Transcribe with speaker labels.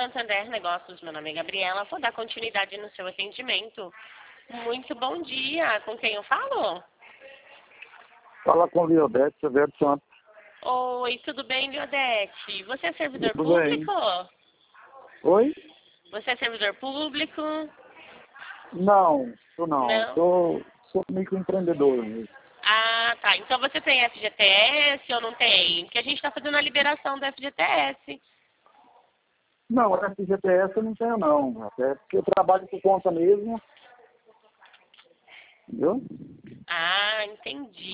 Speaker 1: Santander Negócios, meu nome é Gabriela, vou dar continuidade no seu atendimento. Muito bom dia, com quem eu falo?
Speaker 2: Fala com o Liodete Severo Santos.
Speaker 1: Oi, tudo bem, Liodete? Você é servidor
Speaker 2: Tudo bem.
Speaker 1: público?
Speaker 2: Oi?
Speaker 1: Você é servidor público?
Speaker 2: Não, sou não.
Speaker 1: Não?
Speaker 2: Sou microempreendedor mesmo.
Speaker 1: Ah, tá. Então você tem FGTS ou não tem? Porque a gente está fazendo a liberação do FGTS.
Speaker 2: Não, FGTS eu não tenho não. Até porque eu trabalho por conta mesmo. Entendeu?
Speaker 1: Ah, entendi.